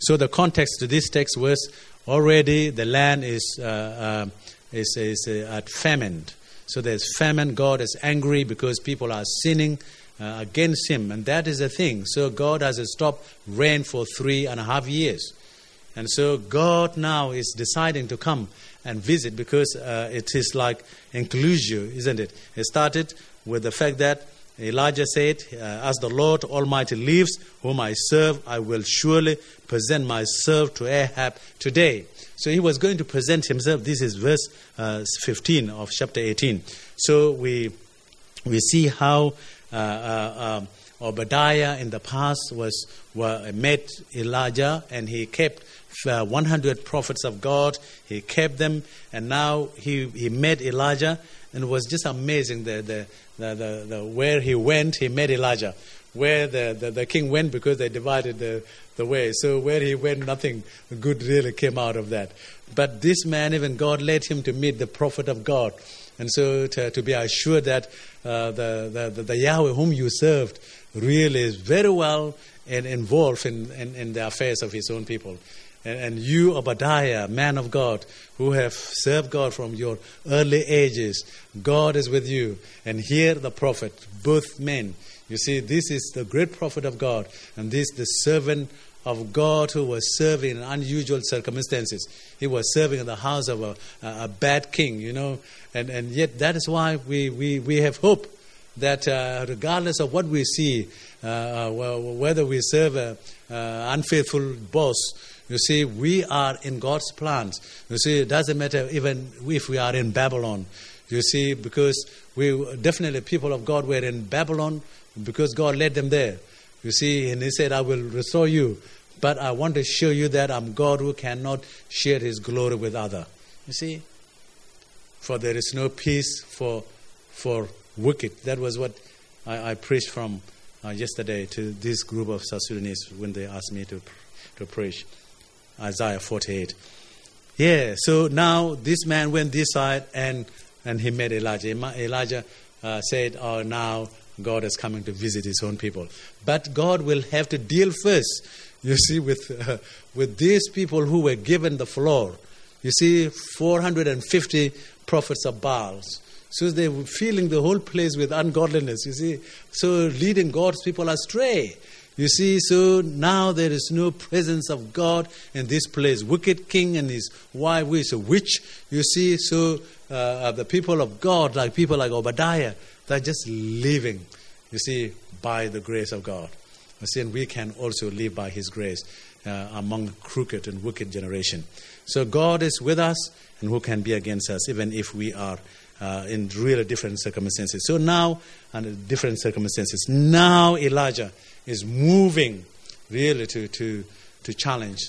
So the context to this text was already the land is at famine. So there's famine. God is angry because people are sinning against him. And that is the thing. So God has stopped rain for 3.5 years. And so God now is deciding to come and visit because it is like inclusio, isn't it? It started with the fact that Elijah said, as the Lord Almighty lives, whom I serve, I will surely present myself to Ahab today. So he was going to present himself. This is verse 15 of chapter 18. So we see how Obadiah in the past met Elijah, and he kept 100 prophets of God. He kept them, and now he met Elijah, and it was just amazing the where he went. He met Elijah. Where the king went, because they divided the way. So where he went, nothing good really came out of that. But this man, even God led him to meet the prophet of God. And so to be assured that the Yahweh whom you served really is very well and involved in the affairs of his own people. And you, Obadiah, man of God, who have served God from your early ages, God is with you. And here the prophet, both men. You see, this is the great prophet of God, and this is the servant of God who was serving in unusual circumstances. He was serving in the house of a bad king, and yet that is why we have hope that regardless of what we see, whether we serve an unfaithful boss, you see, we are in God's plans. You see, it doesn't matter even if we are in Babylon. You see, because definitely people of God were in Babylon because God led them there. You see, and he said, I will restore you. But I want to show you that I'm God who cannot share his glory with others. You see, for there is no peace for wicked. That was what I preached from yesterday to this group of South Sudanese when they asked me to preach Isaiah 48. Yeah, so now this man went this side and he met Elijah. Elijah said, oh, now God is coming to visit his own people. But God will have to deal first, you see, with these people who were given the floor. You see, 450 prophets of Baals. So they were filling the whole place with ungodliness, you see. So leading God's people astray. You see, so now there is no presence of God in this place. Wicked king and his wife, who is a witch. You see, so the people of God, like people like Obadiah, they're just living, you see, by the grace of God. You see, and we can also live by his grace among crooked and wicked generation. So God is with us, and who can be against us, even if we are in really different circumstances. So now, under different circumstances, now Elijah is moving really to challenge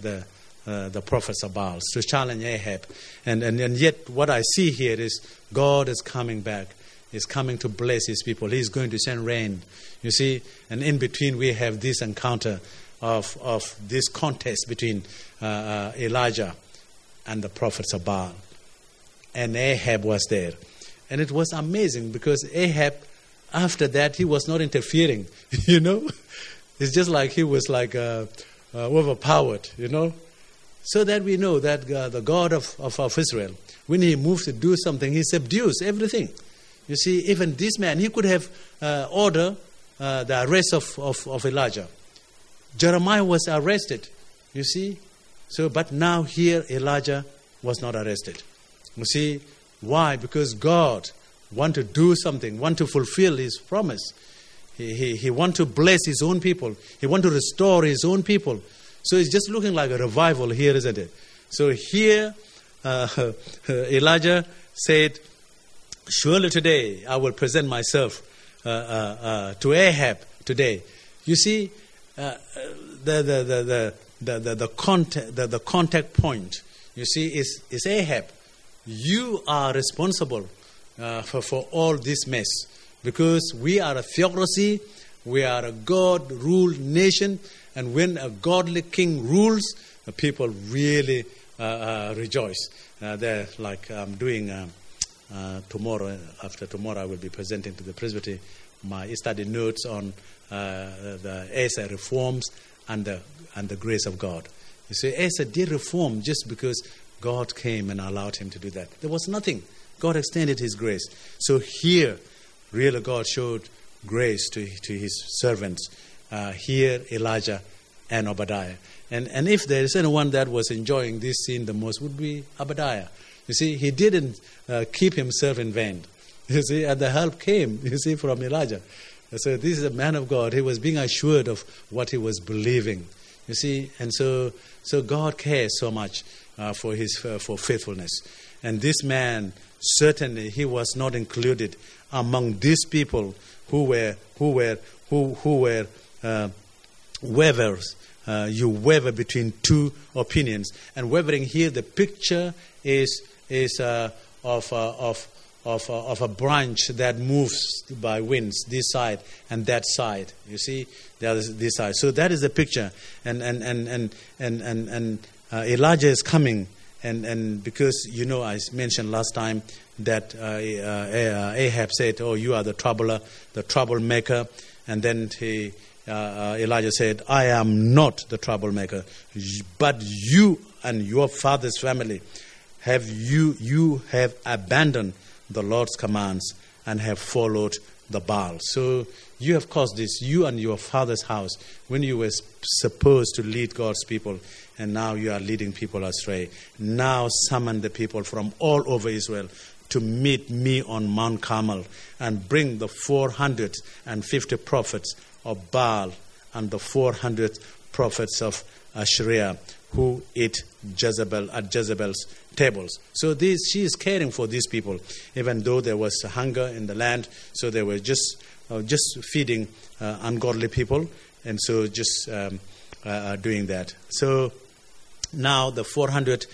the prophets of Baal, to challenge Ahab. And yet what I see here is God is coming back. He's coming to bless his people. He's going to send rain. You see, and in between we have this encounter of this contest between Elijah and the prophets of Baal. And Ahab was there. And it was amazing because Ahab, after that, he was not interfering, It's just like he was like overpowered, So that we know that the God of Israel, when he moves to do something, he subdues everything. You see, even this man, he could have ordered the arrest of Elijah. Jeremiah was arrested, you see. So, but now here Elijah was not arrested. You see, why? Because God wants to do something, wants to fulfill his promise. He wants to bless his own people. He wants to restore his own people. So it's just looking like a revival here, isn't it? So here Elijah said, surely today I will present myself to Ahab today. You see, the contact point, you see, is Ahab. You are responsible for all this mess, because we are a theocracy, we are a God-ruled nation, and when a godly king rules, the people really rejoice. They're like I'm doing tomorrow. After tomorrow, I will be presenting to the presbytery my study notes on the Asa reforms and the and the grace of God. You see, Asa did reform just because God came and allowed him to do that. There was nothing. God extended his grace. So here, really God showed grace to his servants. Here, Elijah and Obadiah. And if there is anyone that was enjoying this scene the most, would be Obadiah. You see, he didn't keep himself in vain. You see, and the help came, you see, from Elijah. So this is a man of God. He was being assured of what he was believing. You see, and so God cares so much for faithfulness. And this man, certainly, he was not included among these people who were wavers. You waver between two opinions, and wavering here, the picture is of a branch that moves by winds, this side and that side. You see, there is this side. So that is the picture, and Elijah is coming, and because I mentioned last time that Ahab said, "Oh, you are the troubler, the troublemaker," and then Elijah said, "I am not the troublemaker, but you and your father's family you have abandoned the Lord's commands and have followed the Baal." So you have caused this, you and your father's house, when you were supposed to lead God's people, and now you are leading people astray. Now summon the people from all over Israel to meet me on Mount Carmel, and bring the 450 prophets of Baal and the 400 prophets of Asherah who eat at Jezebel's tables. So she is caring for these people, even though there was hunger in the land. So they were just feeding ungodly people, and so just doing that. So now the 400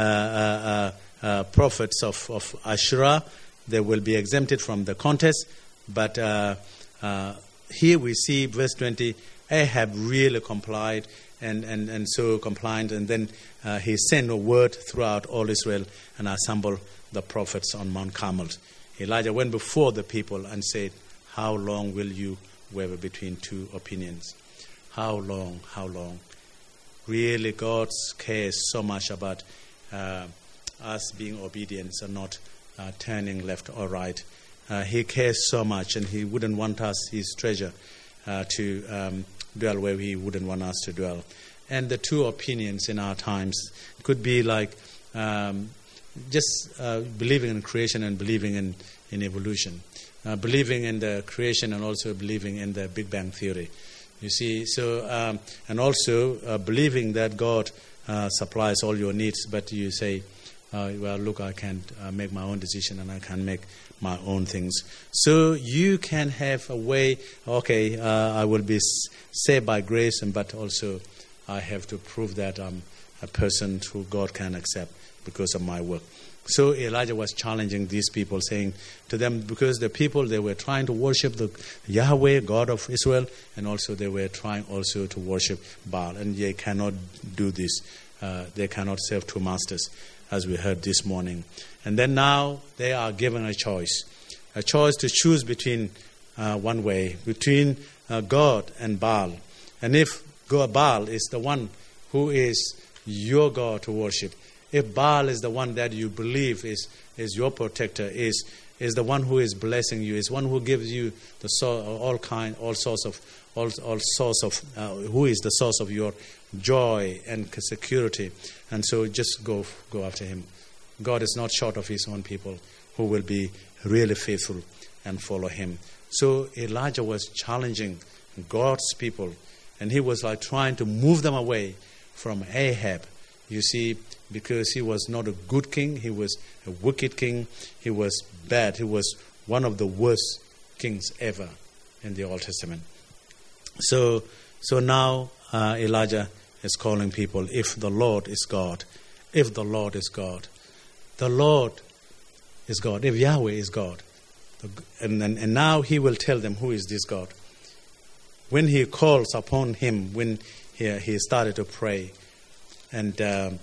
prophets of Asherah, they will be exempted from the contest. But here we see verse 20, Ahab really complied, and so compliant, and then he sent a word throughout all Israel and assembled the prophets on Mount Carmel. Elijah went before the people and said, "How long will you waver between two opinions? How long? How long?" Really, God cares so much about us being obedient and not turning left or right. He cares so much, and he wouldn't want us, his treasure, to dwell where he wouldn't want us to dwell. And the two opinions in our times could be like just believing in creation and believing in evolution. Believing in the creation and also believing in the Big Bang Theory. You see, so and also believing that God supplies all your needs, but you say, well, look, I can't make my own decision and I can make my own things. So you can have a way, okay, I will be saved by grace, but also I have to prove that I'm a person who God can accept because of my work. So Elijah was challenging these people, saying to them, because the people, they were trying to worship the Yahweh, God of Israel, and also they were trying also to worship Baal. And they cannot do this. They cannot serve two masters, as we heard this morning. And then now they are given a choice to choose between one way, between God and Baal. And if Baal is the one who is your God to worship, if Baal is the one that you believe is your protector, is the one who is blessing you, is one who gives you the who is the source of your joy and security, and so just go after him. God is not short of his own people who will be really faithful and follow him. So Elijah was challenging God's people, and he was like trying to move them away from Ahab. You see, because he was not a good king, he was a wicked king, he was bad, he was one of the worst kings ever in the Old Testament. So now Elijah is calling people, if the Lord is God, if the Lord is God, the Lord is God, if Yahweh is God. And now he will tell them who is this God. When he calls upon him, when he started to pray, and to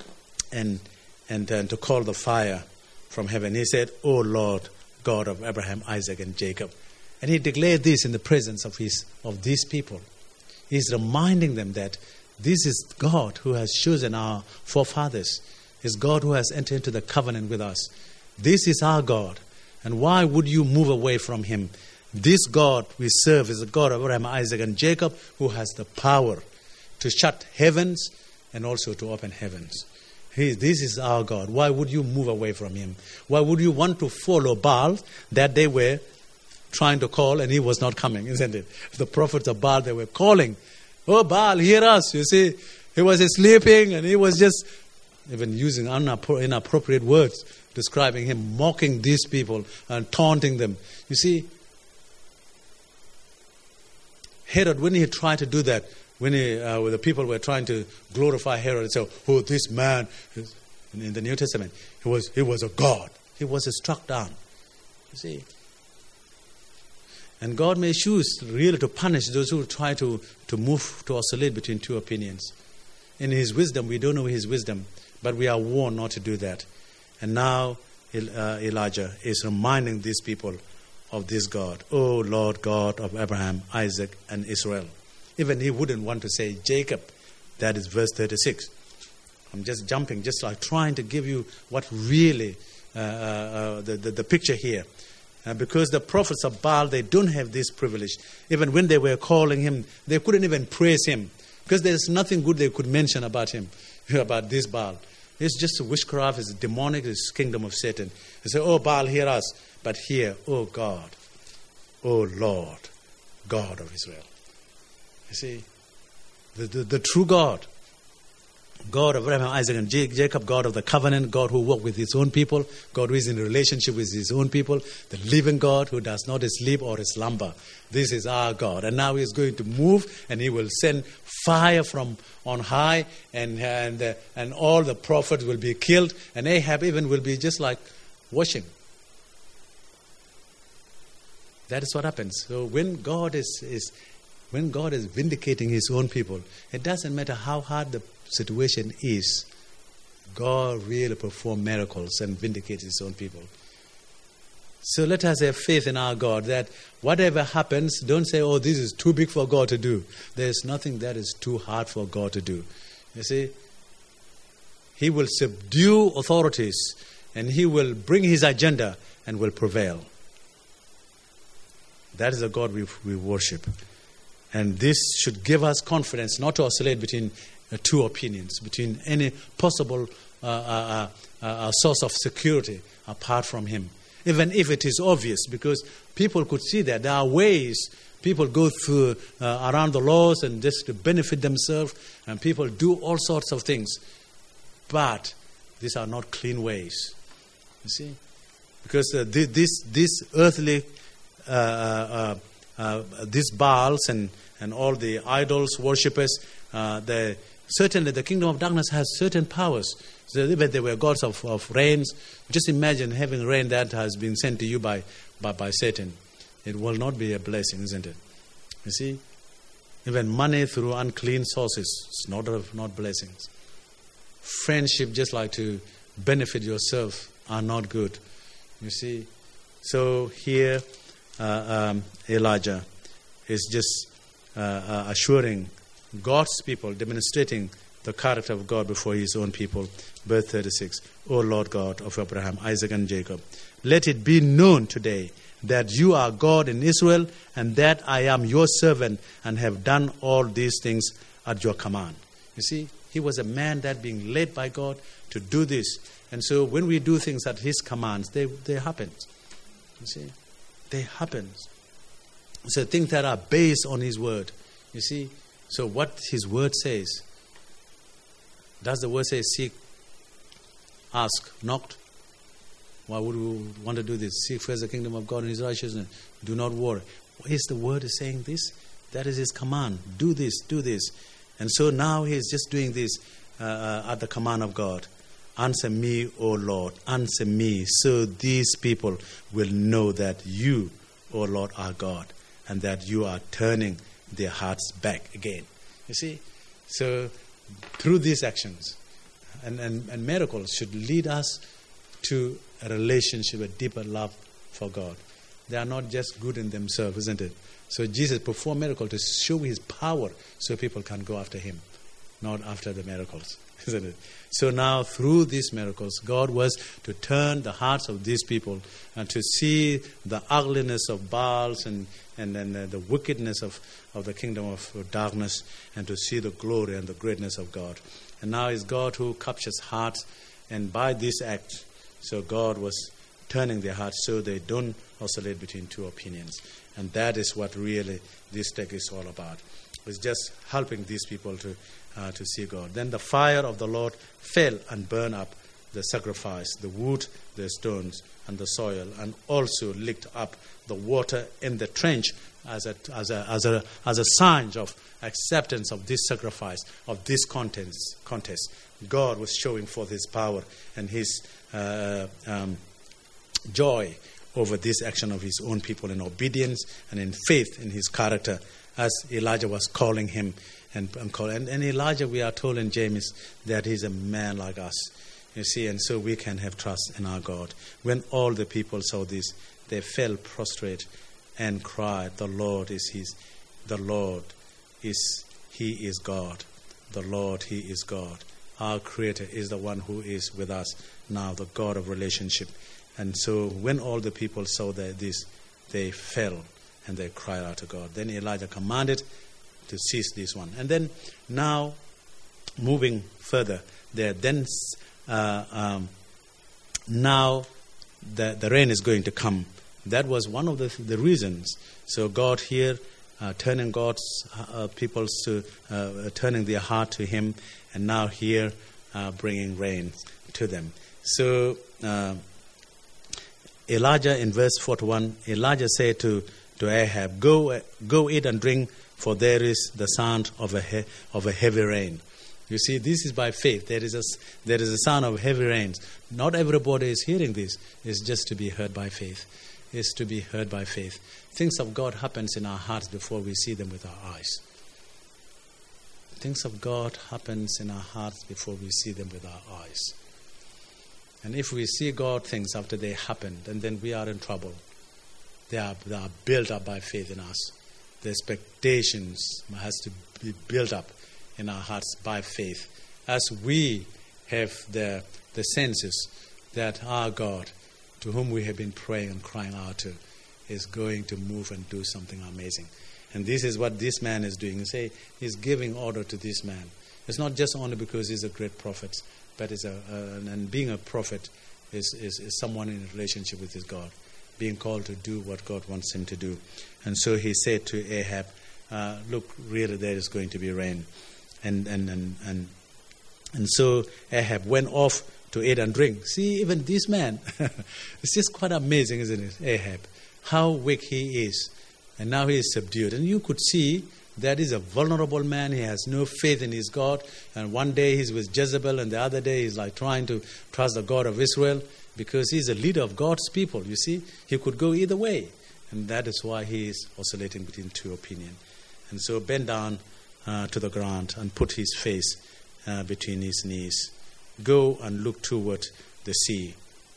call the fire from heaven, he said, "O Lord, God of Abraham, Isaac, and Jacob." And he declared this in the presence of these people. He's reminding them that This is God who has chosen our forefathers. It's God who has entered into the covenant with us. This is our God. And why would you move away from Him? This God we serve is the God of Abraham, Isaac, and Jacob, who has the power to shut heavens and also to open heavens. This is our God. Why would you move away from Him? Why would you want to follow Baal that they were trying to call and he was not coming, isn't it? The prophets of Baal, they were calling, "Oh Baal, hear us." You see, he was sleeping and he was just even using inappropriate words, describing him, mocking these people and taunting them. You see, Herod, when he tried to do that, when the people were trying to glorify Herod and say, "Oh, this man," in the New Testament, he was a god. He was struck down. You see. And God may choose really to punish those who try to move, to oscillate between two opinions. In His wisdom, we don't know His wisdom, but we are warned not to do that. And now Elijah is reminding these people of this God. "Oh Lord God of Abraham, Isaac, and Israel." Even he wouldn't want to say Jacob. That is verse 36. I'm just jumping, just like trying to give you what really, the picture here. Because the prophets of Baal, they don't have this privilege. Even when they were calling him, they couldn't even praise him. Because there's nothing good they could mention about him, about this Baal. It's just witchcraft, it's demonic, it's kingdom of Satan. They say, "Oh Baal, hear us." But here, "Oh God, oh Lord, God of Israel." You see, the true God, God of Abraham, Isaac, and Jacob, God of the covenant, God who walked with His own people, God who is in relationship with His own people, the living God who does not sleep or slumber. This is our God. And now He is going to move and He will send fire from on high and all the prophets will be killed and Ahab even will be just like watching. That is what happens. So when God is vindicating His own people, it doesn't matter how hard the situation is, God really performs miracles and vindicates His own people. So let us have faith in our God that whatever happens, don't say, "Oh, this is too big for God to do." There is nothing that is too hard for God to do. You see, He will subdue authorities and He will bring His agenda and will prevail. That is the God we worship. And this should give us confidence not to oscillate between two opinions, between any possible source of security apart from Him. Even if it is obvious, because people could see that there are ways people go through around the laws and just to benefit themselves, and people do all sorts of things. But these are not clean ways. You see? Because this earthly, these Baals and all the idols, worshippers, certainly the kingdom of darkness has certain powers. So even they were gods of rains. Just imagine having rain that has been sent to you by Satan. It will not be a blessing, isn't it? You see? Even money through unclean sources is not blessings. Friendship just like to benefit yourself are not good. You see? So here Elijah is just assuring God's people, demonstrating the character of God before His own people. Verse 36, "O Lord God of Abraham, Isaac, and Jacob, let it be known today that you are God in Israel, and that I am your servant, and have done all these things at your command." You see, he was a man that being led by God to do this. And so when we do things at His commands, they happen. You see, they happen. So things that are based on His word. You see, so what His word says. Does the word say seek, ask, knock? Why would we want to do this? Seek first the kingdom of God and His righteousness. Do not worry. Is the word saying this? That is His command. Do this, do this. And so now He is just doing this at the command of God. Answer me, O Lord, answer me, so these people will know that you, O Lord, are God, and that you are turning their hearts back again. You see? So through these actions and miracles should lead us to a relationship, a deeper love for God. They are not just good in themselves, isn't it? So Jesus performed miracles to show His power so people can go after Him. not after the miracles, isn't it? So now, through these miracles, God was to turn the hearts of these people and to see the ugliness of Baals and the wickedness of the kingdom of darkness, and to see the glory and the greatness of God. And now it's God who captures hearts, and by this act, so God was turning their hearts so they don't oscillate between two opinions. And that is what really this text is all about. It's just helping these people to see God. Then the fire of the Lord fell and burned up the sacrifice, the wood, the stones, and the soil, and also licked up the water in the trench as a sign of acceptance of this sacrifice, of this contest. God was showing forth His power and His joy over this action of His own people in obedience and in faith in His character, as Elijah was calling him. And Elijah, we are told in James that he's a man like us. You see, and so we can have trust in our God. When all the people saw this, they fell prostrate and cried, "The Lord is He is God. The Lord, He is God. Our Creator is the one who is with us now, the God of relationship." And so when all the people saw this, they fell and they cried out to God. Then Elijah commanded to cease this one. And then now, moving further there, then now the rain is going to come. That was one of the reasons. So God here turning God's people to turning their heart to Him, and now here bringing rain to them. So Elijah, in verse 41, Elijah said to Ahab, "Go eat and drink, for there is the sound of a heavy rain." You see, this is by faith. There is a sound of heavy rains. Not everybody is hearing this. It's just to be heard by faith. It's to be heard by faith. Things of God happens in our hearts before we see them with our eyes. Things of God happens in our hearts before we see them with our eyes. And if we see God things after they happened, and then we are in trouble. They are built up by faith in us. The expectations has to be built up in our hearts by faith, as we have the senses that our God, to whom we have been praying and crying out to, is going to move and do something amazing. And this is what this man is doing. He's giving order to this man. It's not just only because he's a great prophet, but and being a prophet is someone in a relationship with his God, being called to do what God wants him to do. And so he said to Ahab, "Look, really, there is going to be rain." And so Ahab went off to eat and drink. See, even this man, it's just quite amazing, isn't it? Ahab, how weak he is. And now he is subdued. And you could see that he's a vulnerable man. He has no faith in his God. And one day he's with Jezebel, and the other day he's like trying to trust the God of Israel, because he's a leader of God's people. You see, he could go either way. And that is why he is oscillating between two opinions. And so bend down to the ground and put his face between his knees. Go and look toward the sea.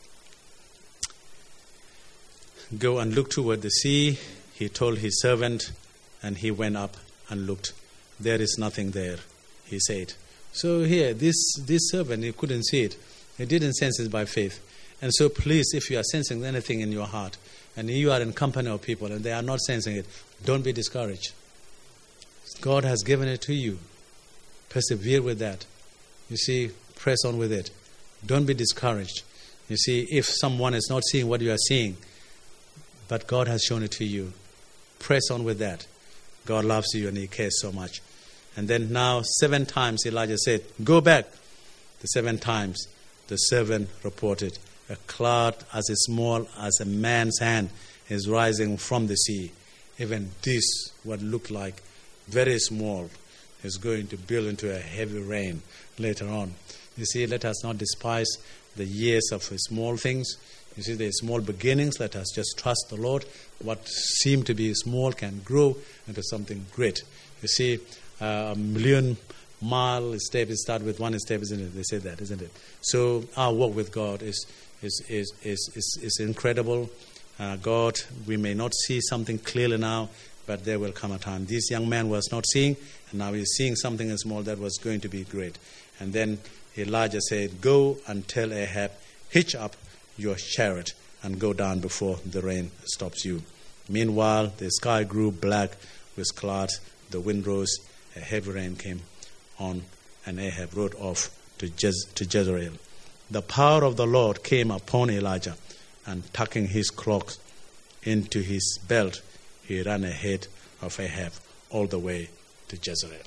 Go and look toward the sea, he told his servant, and he went up and looked. There is nothing there, he said. So here, this servant, he couldn't see it. He didn't sense it by faith. And so please, if you are sensing anything in your heart, and you are in company of people and they are not sensing it, don't be discouraged. God has given it to you. Persevere with that. You see, press on with it. Don't be discouraged. You see, if someone is not seeing what you are seeing, but God has shown it to you, press on with that. God loves you and He cares so much. And then now 7 times Elijah said, "Go back." The 7 times the servant reported, "A cloud as small as a man's hand is rising from the sea. Even this, what looked like very small, is going to build into a heavy rain later on." You see, let us not despise the years of small things. You see, the small beginnings. Let us just trust the Lord. What seemed to be small can grow into something great. You see, a million-mile step is start with 1 step, isn't it? They say that, isn't it? So our walk with God is incredible. God, we may not see something clearly now, but there will come a time. This young man was not seeing, and now he's seeing something small that was going to be great. And then Elijah said, "Go and tell Ahab, hitch up your chariot and go down before the rain stops you." Meanwhile, the sky grew black with clouds, the wind rose, a heavy rain came on, and Ahab rode off to Jezreel. The power of the Lord came upon Elijah, and tucking his cloak into his belt, he ran ahead of Ahab all the way to Jezreel.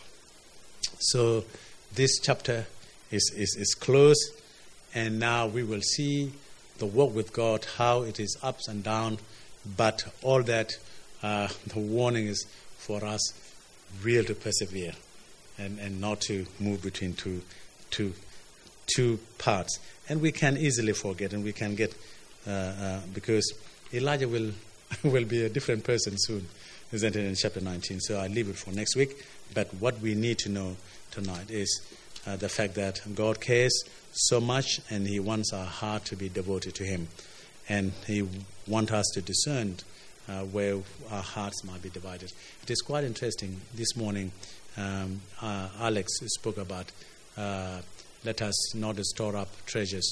So this chapter is closed, and now we will see the walk with God, how it is ups and downs, but all that, the warning is for us really to persevere and not to move between two parts. And we can easily forget, and we can get, because Elijah will be a different person soon, isn't it, in chapter 19. So I'll leave it for next week. But what we need to know tonight is the fact that God cares so much, and He wants our heart to be devoted to Him. And He wants us to discern where our hearts might be divided. It is quite interesting. This morning, Alex spoke about let us not store up treasures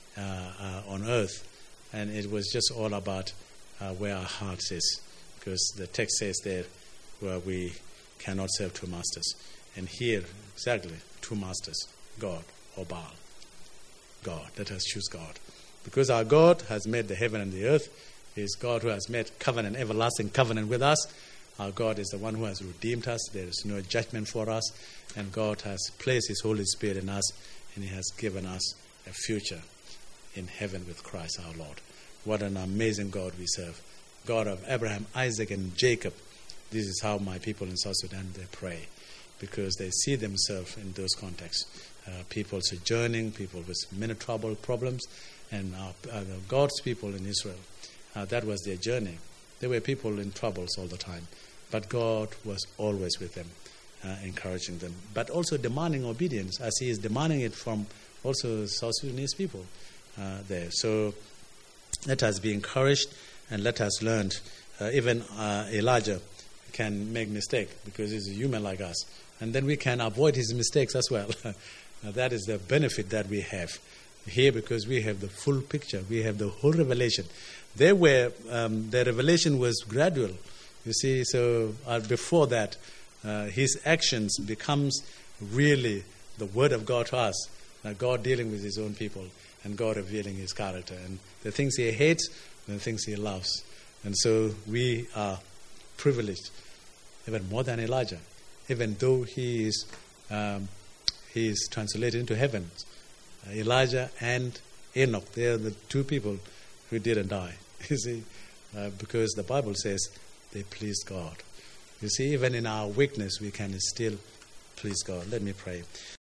on earth. And it was just all about where our hearts is. Because the text says there, where we cannot serve two masters. And here, exactly, two masters, God or Baal. God, let us choose God. Because our God has made the heaven and the earth. He is God who has made covenant, everlasting covenant with us. Our God is the one who has redeemed us. There is no judgment for us. And God has placed His Holy Spirit in us. And He has given us a future in heaven with Christ our Lord. What an amazing God we serve. God of Abraham, Isaac, and Jacob. This is how my people in South Sudan, they pray. Because they see themselves in those contexts. People sojourning, people with many problems. And God's people in Israel, that was their journey. There were people in troubles all the time. But God was always with them, encouraging them. But also demanding obedience, as He is demanding it from also South Sudanese people there. So let us be encouraged, and let us learn. Even Elijah can make mistakes because he's a human like us. And then we can avoid his mistakes as well. That is the benefit that we have here, because we have the full picture. We have the whole revelation. There were, the revelation was gradual. You see, so before that, his actions becomes really the word of God to us. God dealing with His own people, and God revealing His character. And the things He hates, and the things He loves. And so we are privileged, even more than Elijah, even though he is translated into heaven. Elijah and Enoch, they are the two people who didn't die. You see, because the Bible says they pleased God. You see, even in our weakness, we can still please God. Let me pray.